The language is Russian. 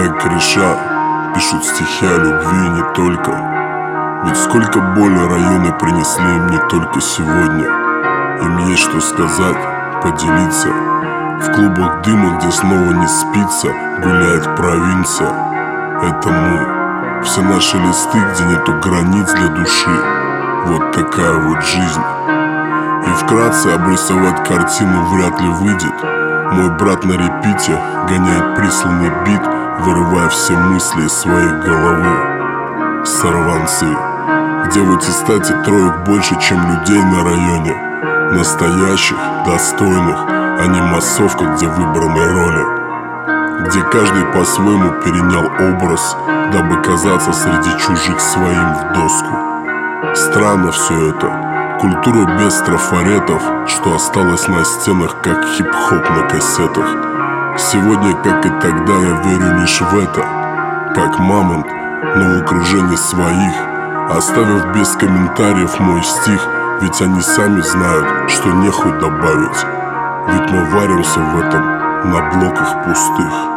мои кореша пишут стихи о любви и не только. Ведь сколько боли районы принесли им не только сегодня. Им есть что сказать, поделиться. В клубах дыма, где снова не спится, гуляет провинция. Это мы. Все наши листы, где нету границ для души. Вот такая вот жизнь. И вкратце обрисовать картину вряд ли выйдет. Мой брат на репите гоняет присланный бит, вырывая все мысли из своей головы. Сорванцы, где в аттестате троек больше, чем людей на районе. Настоящих, достойных, а не массовка, где выбраны роли. Где каждый по-своему перенял образ, дабы казаться среди чужих своим в доску. Странно все это. Культура без трафаретов, что осталось на стенах, как хип-хоп на кассетах. Сегодня, как и тогда, я верю лишь в это. Как мамонт, но в окружении своих, оставив без комментариев мой стих. Ведь они сами знают, что нехуй добавить. Ведь мы варимся в этом на блоках пустых.